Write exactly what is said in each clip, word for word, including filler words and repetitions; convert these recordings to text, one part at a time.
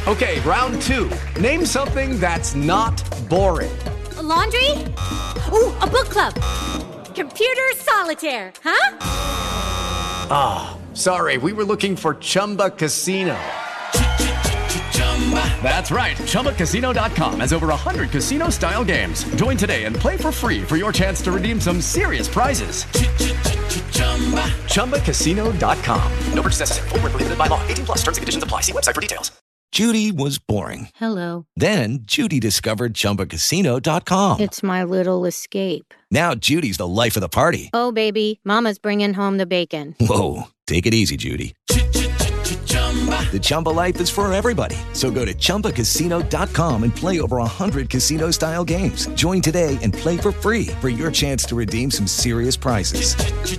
Okay, round two. Name something that's not boring. A laundry? Ooh, a book club. Computer solitaire, huh? Ah, oh, sorry, we were looking for Chumba Casino. That's right, Chumba Casino dot com has over one hundred casino-style games. Join today and play for free for your chance to redeem some serious prizes. Chumba Casino dot com. No purchase necessary. Void where prohibited by law. eighteen plus. Terms and conditions apply. See website for details. Judy was boring. Hello. Then Judy discovered Chumba Casino dot com. It's my little escape. Now Judy's the life of the party. Oh, baby, mama's bringing home the bacon. Whoa, take it easy, Judy. The Chumba life is for everybody. So go to Chumba Casino dot com and play over one hundred casino-style games. Join today and play for free for your chance to redeem some serious prizes.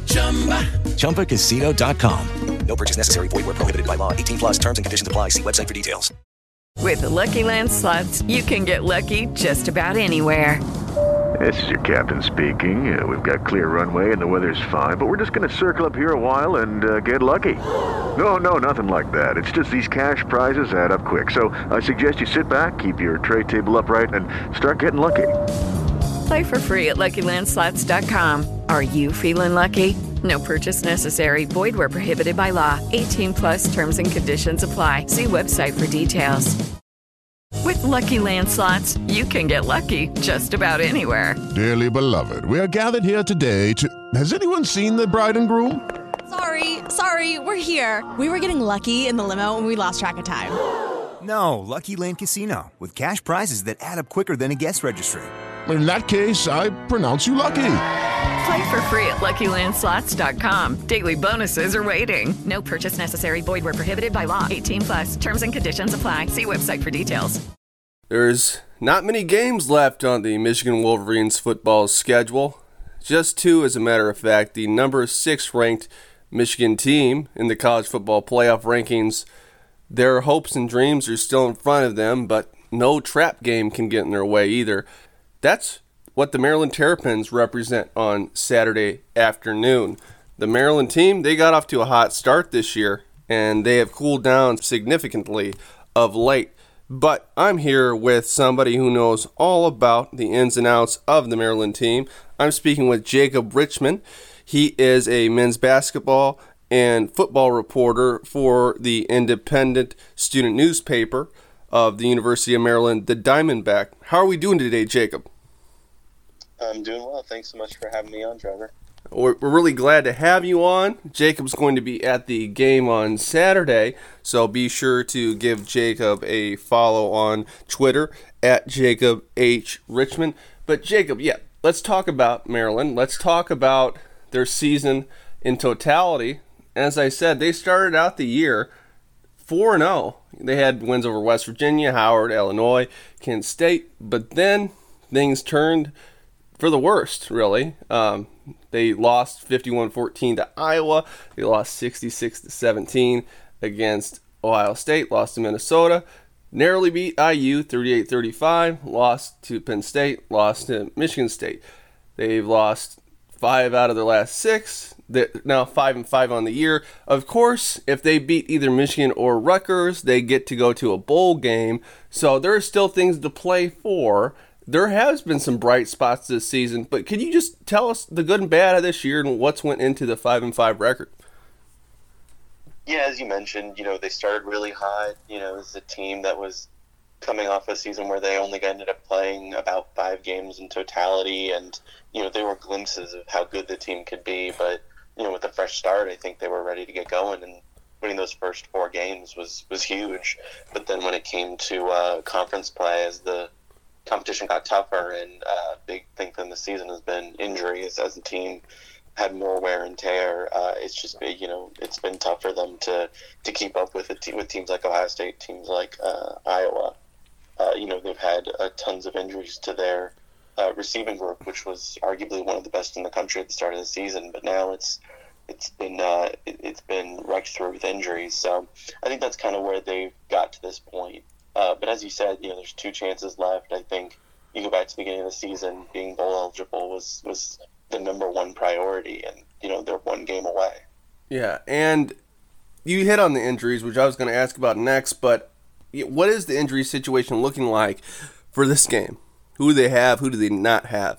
Chumba Casino dot com. No purchase necessary. Void where prohibited by law. eighteen plus terms and conditions apply. See website for details. With the Lucky Land Slots, you can get lucky just about anywhere. This is your captain speaking. Uh, we've got clear runway and the weather's fine, but we're just going to circle up here a while and uh, get lucky. No, no, nothing like that. It's just these cash prizes add up quick. So I suggest you sit back, keep your tray table upright, and start getting lucky. Play for free at Lucky Land Slots dot com. Are you feeling lucky? No purchase necessary. Void where prohibited by law. eighteen plus terms and conditions apply. See website for details. With Lucky Land Slots, you can get lucky just about anywhere. Dearly beloved, we are gathered here today to... Has anyone seen the bride and groom? Sorry, sorry, we're here. We were getting lucky in the limo and we lost track of time. No, Lucky Land Casino, with cash prizes that add up quicker than a guest registry. In that case, I pronounce you lucky. Play for free at Lucky Land Slots dot com. Daily bonuses are waiting. No purchase necessary. Void where prohibited by law. eighteen plus. Terms and conditions apply. See website for details. There's not many games left on the Michigan Wolverines football schedule. Just two, as a matter of fact. The number six ranked Michigan team in the college football playoff rankings, their hopes and dreams are still in front of them, but no trap game can get in their way either. That's what the Maryland Terrapins represent on Saturday afternoon. The Maryland team, they got off to a hot start this year, and they have cooled down significantly of late. But I'm here with somebody who knows all about the ins and outs of the Maryland team. I'm speaking with Jacob Richman. He is a men's basketball and football reporter for the independent student newspaper of the University of Maryland, the Diamondback. How are we doing today, Jacob? I'm doing well. Thanks so much for having me on, Trevor. We're really glad to have you on. Jacob's going to be at the game on Saturday, so be sure to give Jacob a follow on Twitter at Jacob H. Richman. But Jacob, yeah, let's talk about Maryland. Let's talk about their season in totality. As I said, they started out the year four and oh. They had wins over West Virginia, Howard, Illinois, Kent State, but then things turned for the worst, really. Um, they lost fifty-one fourteen to Iowa. They lost sixty-six to seventeen against Ohio State, lost to Minnesota. Narrowly beat I U thirty-eight thirty-five, lost to Penn State, lost to Michigan State. They've lost five out of their last six. They're now five and five on the year. Of course, if they beat either Michigan or Rutgers, they get to go to a bowl game. So there are still things to play for. There has been some bright spots this season, but can you just tell us the good and bad of this year and what's went into the five and five record? Yeah, as you mentioned, you know, they started really hot. You know, it was a team that was coming off a season where they only ended up playing about five games in totality, and, you know, there were glimpses of how good the team could be, but, you know, with a fresh start, I think they were ready to get going, and winning those first four games was, was huge. But then when it came to uh, conference play, as the competition got tougher, and a uh, big thing for them this season has been injuries. As the team had more wear and tear, uh, it's just been, you know, it's been tough for them to, to keep up with it, with teams like Ohio State, teams like uh, Iowa. Uh, you know, they've had uh, tons of injuries to their uh, receiving group, which was arguably one of the best in the country at the start of the season. But now it's it's been uh, it, it's been wrecked through with injuries. So I think that's kind of where they got to this point. Uh, but as you said, you know, there's two chances left. I think you go back to the beginning of the season, being bowl eligible was, was the number one priority, and, you know, they're one game away. Yeah, and you hit on the injuries, which I was going to ask about next, but what is the injury situation looking like for this game? Who do they have? Who do they not have?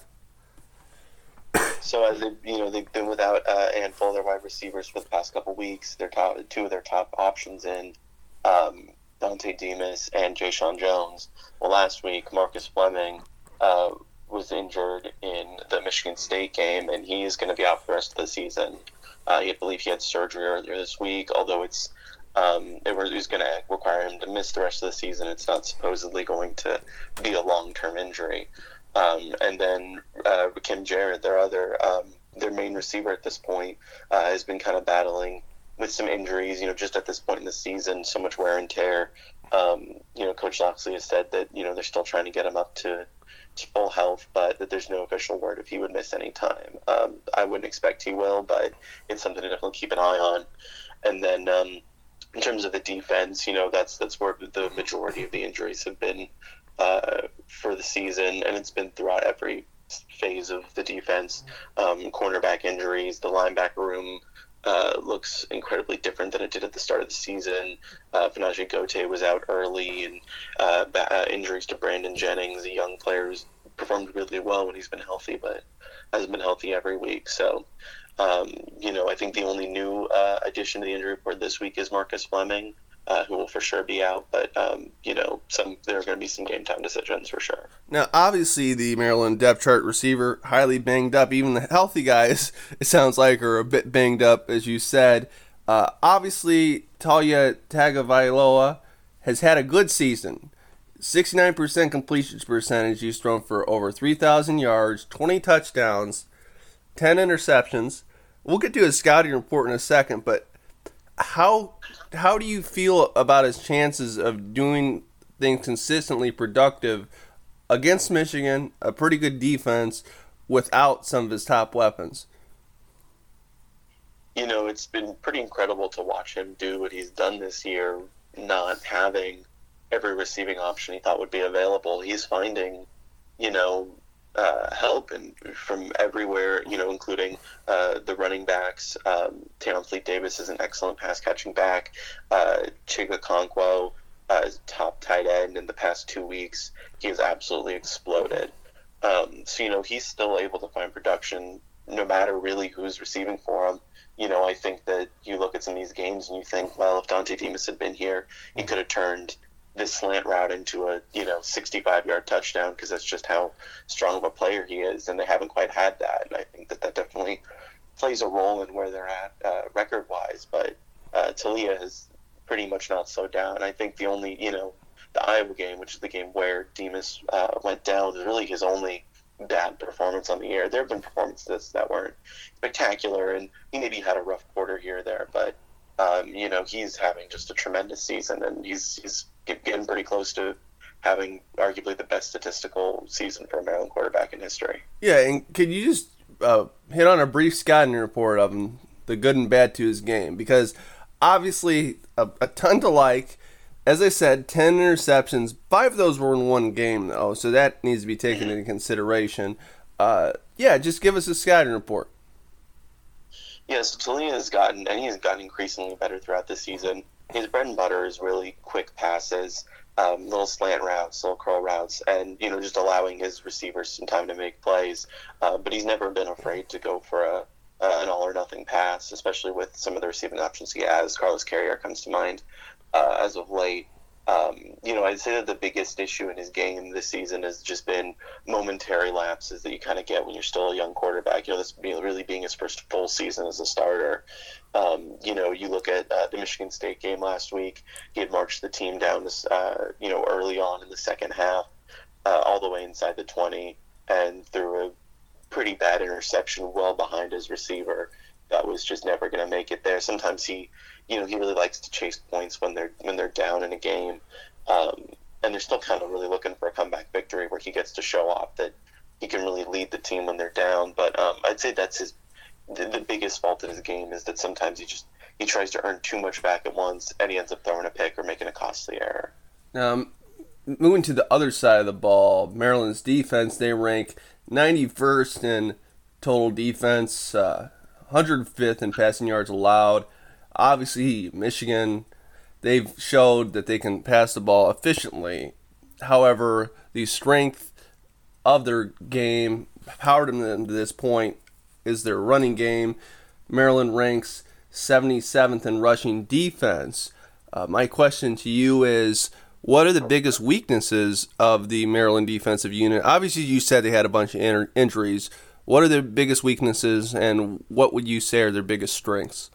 So as they, you know, they've been without a handful of their wide receivers for the past couple weeks. Their top two of their top options in um, Dante Demas and Jayshon Jones. Well, last week Marcus Fleming uh, was injured in the Michigan State game, and he is going to be out for the rest of the season. Uh, I believe he had surgery earlier this week, although it's um, it was going to require him to miss the rest of the season. It's not supposedly going to be a long-term injury. Um, and then uh, Kim Jarrett, their other, um, their main receiver at this point, uh, has been kind of battling with some injuries. You know, just at this point in the season, so much wear and tear. Um, you know, Coach Loxley has said that you know they're still trying to get him up to, to full health, but that there's no official word if he would miss any time. Um, I wouldn't expect he will, but it's something to definitely keep an eye on. And then um, in terms of the defense, you know, that's that's where the majority of the injuries have been. Uh, for the season, and it's been throughout every phase of the defense. Um, cornerback injuries, the linebacker room uh, looks incredibly different than it did at the start of the season. Uh, Finaje Gote was out early, and uh, ba- uh, injuries to Brandon Jennings, a young player who's performed really well when he's been healthy, but hasn't been healthy every week. So, um, you know, I think the only new uh, addition to the injury report this week is Marcus Fleming. Uh, who will for sure be out, but um, you know, some there are going to be some game time decisions for sure. Now, obviously, the Maryland depth chart receiver highly banged up. Even the healthy guys, it sounds like, are a bit banged up, as you said. Uh, obviously, Talia Tagovailoa has had a good season. sixty-nine percent completion percentage. He's thrown for over three thousand yards, twenty touchdowns, ten interceptions. We'll get to his scouting report in a second, but how how do you feel about his chances of doing things consistently productive against Michigan, a pretty good defense, without some of his top weapons? You know, it's been pretty incredible to watch him do what he's done this year, not having every receiving option he thought would be available. He's finding, you know, Uh, help and from everywhere, you know, including uh, the running backs. Um, Taylor Fleet Davis is an excellent pass catching back. Uh, Chiga Okonkwo uh, is top tight end in the past two weeks. He has absolutely exploded. Um, so, you know, he's still able to find production no matter really who's receiving for him. You know, I think that you look at some of these games and you think, well, if Dante Demas had been here, he could have turned this slant route into a, you know, sixty-five-yard touchdown, because that's just how strong of a player he is, and they haven't quite had that. And I think that that definitely plays a role in where they're at uh, record-wise. But uh, Talia has pretty much not slowed down. I think the only, you know, the Iowa game, which is the game where Demas uh, went down, is really his only bad performance on the year. There have been performances that weren't spectacular, and he maybe had a rough quarter here or there, but um, you know, he's having just a tremendous season, and he's he's getting pretty close to having arguably the best statistical season for a Maryland quarterback in history. Yeah, and could you just uh, hit on a brief scouting report of him, the good and bad to his game? Because obviously a, a ton to like. As I said, ten interceptions. Five of those were in one game, though, so that needs to be taken into consideration. Uh, yeah, just give us a scouting report. Yes, Talia has gotten, and he's gotten increasingly better throughout the season. His bread and butter is really quick passes, um, little slant routes, little curl routes, and, you know, just allowing his receivers some time to make plays. Uh, but he's never been afraid to go for a uh, an all-or-nothing pass, especially with some of the receiving options he has. Carlos Carrier comes to mind uh, as of late. Um, you know, I'd say that the biggest issue in his game this season has just been momentary lapses that you kind of get when you're still a young quarterback. You know, this being, really being his first full season as a starter. Um, you know, you look at uh, the Michigan State game last week. He had marched the team down, this, uh, you know, early on in the second half, uh, all the way inside the twenty, and threw a pretty bad interception well behind his receiver that was just never going to make it there. Sometimes he, you know, he really likes to chase points when they're when they're down in a game, um, and they're still kind of really looking for a comeback victory where he gets to show off that he can really lead the team when they're down. But um, I'd say that's his the, the biggest fault in his game is that sometimes he just he tries to earn too much back at once, and he ends up throwing a pick or making a costly error. Um, moving to the other side of the ball, Maryland's defense, they rank ninety-first in total defense, uh, one hundred fifth in passing yards allowed. Obviously, Michigan they've showed that they can pass the ball efficiently. However, the strength of their game, powered them to this point, is their running game. Maryland ranks seventy-seventh in rushing defense. Uh, my question to you is, what are the biggest weaknesses of the Maryland defensive unit? Obviously, you said they had a bunch of in- injuries. What are their biggest weaknesses, and what would you say are their biggest strengths?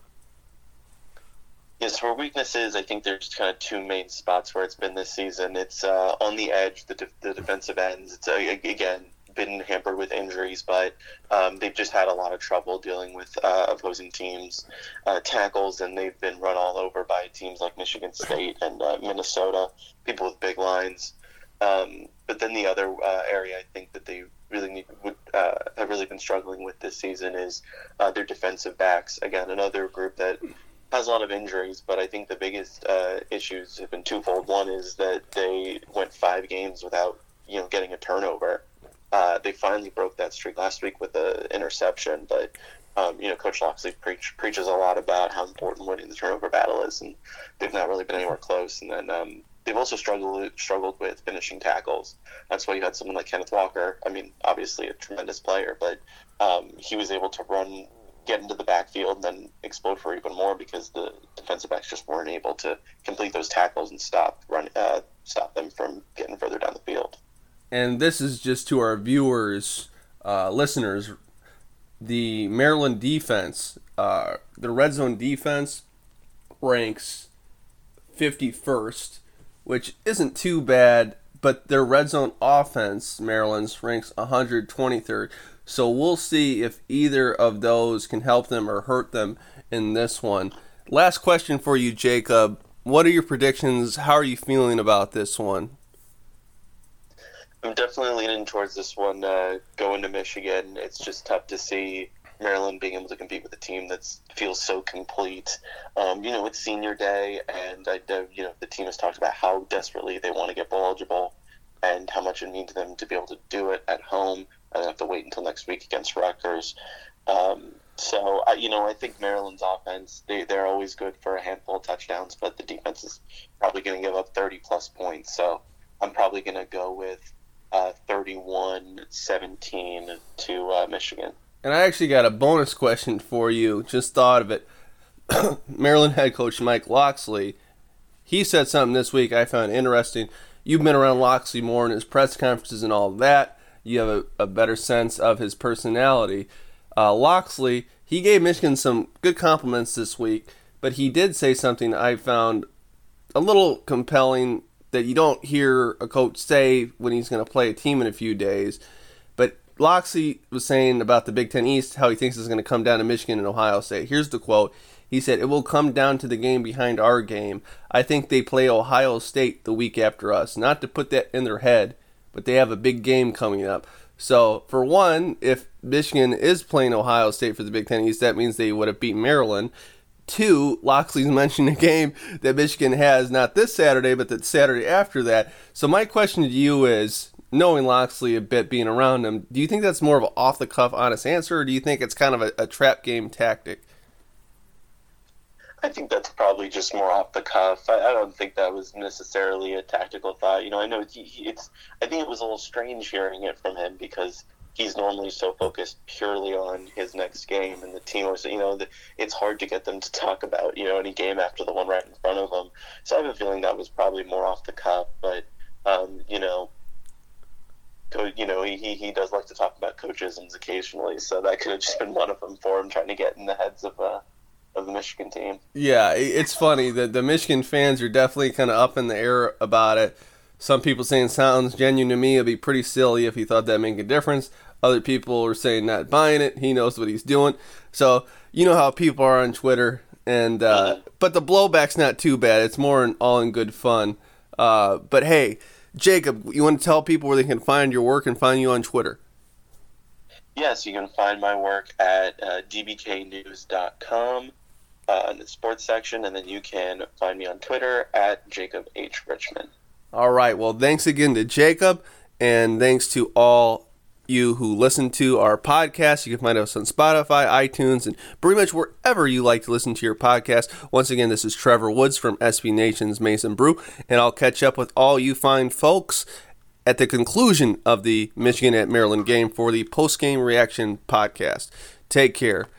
Yes, for weaknesses, I think there's kind of two main spots where it's been this season. It's uh, on the edge, the, de- the defensive ends. It's, uh, again, been hampered with injuries, but um, they've just had a lot of trouble dealing with uh, opposing teams' uh, tackles, and they've been run all over by teams like Michigan State and uh, Minnesota, people with big lines. Um, but then the other uh, area I think that they really need, would, uh, have really been struggling with this season is uh, their defensive backs. Again, another group that has a lot of injuries, but I think the biggest uh, issues have been twofold. One is that they went five games without, you know, getting a turnover. Uh, they finally broke that streak last week with the interception, but um, you know, Coach Locksley preach, preaches a lot about how important winning the turnover battle is, and they've not really been anywhere close. And then um, they've also struggled struggled with finishing tackles. That's why you had someone like Kenneth Walker. I mean, obviously a tremendous player, but um, he was able to run, get into the backfield, and then explode for even more because the defensive backs just weren't able to complete those tackles and stop run, uh, stop them from getting further down the field. And this is just to our viewers, uh, listeners, the Maryland defense, uh, the red zone defense ranks fifty-first, which isn't too bad, but their red zone offense, Maryland's, ranks one hundred twenty-third. So we'll see if either of those can help them or hurt them in this one. Last question for you, Jacob. What are your predictions? How are you feeling about this one? I'm definitely leaning towards this one uh, going to Michigan. It's just tough to see Maryland being able to compete with a team that feels so complete. Um, you know, it's senior day, and I, you know, the team has talked about how desperately they want to get bowl eligible and how much it means to them to be able to do it at home. I don't have to wait until next week against Rutgers. Um, so, I, you know, I think Maryland's offense, they, they're always good for a handful of touchdowns, but the defense is probably going to give up thirty-plus points. So I'm probably going to go with uh, thirty-one seventeen to uh, Michigan. And I actually got a bonus question for you. Just thought of it. Maryland head coach Mike Locksley, he said something this week I found interesting. You've been around Locksley more in his press conferences and all that. You have a, a better sense of his personality. Uh, Locksley, he gave Michigan some good compliments this week, but he did say something I found a little compelling that you don't hear a coach say when he's going to play a team in a few days. But Locksley was saying about the Big Ten East, how he thinks it's going to come down to Michigan and Ohio State. Here's the quote. He said, "It will come down to the game behind our game. I think they play Ohio State the week after us. Not to put that in their head, but they have a big game coming up." So, for one, if Michigan is playing Ohio State for the Big Ten East, that means they would have beaten Maryland. Two, Locksley's mentioned a game that Michigan has not this Saturday, but the Saturday after that. So my question to you is, knowing Locksley a bit, being around him, do you think that's more of an off-the-cuff, honest answer, or do you think it's kind of a, a trap game tactic? I think that's probably just more off the cuff. I, I don't think that was necessarily a tactical thought. You know, I know it's, it's. I think it was a little strange hearing it from him because he's normally so focused purely on his next game, and the team was. You know, the, it's hard to get them to talk about you know any game after the one right in front of them. So I have a feeling that was probably more off the cuff. But um, you know, co- you know, he he does like to talk about coachisms occasionally, so that could have just been one of them for him trying to get in the heads of. Uh, of the Michigan team. Yeah, it's funny that the Michigan fans are definitely kind of up in the air about it. Some people saying sounds genuine to me. It'd be pretty silly if he thought that made a difference. Other people are saying not buying it. He knows what he's doing. So you know how people are on Twitter, and uh, mm-hmm. but the blowback's not too bad. It's more in, all in good fun. Uh, but hey, Jacob, you want to tell people where they can find your work and find you on Twitter? Yes, you can find my work at uh, d b k news dot com. Uh, in the sports section, and then you can find me on Twitter at Jacob H. Richmond. All right. Well, thanks again to Jacob, and thanks to all you who listen to our podcast. You can find us on Spotify, iTunes, and pretty much wherever you like to listen to your podcast. Once again, this is Trevor Woods from S B Nation's Mason Brew, and I'll catch up with all you fine folks at the conclusion of the Michigan at Maryland game for the post-game reaction podcast. Take care.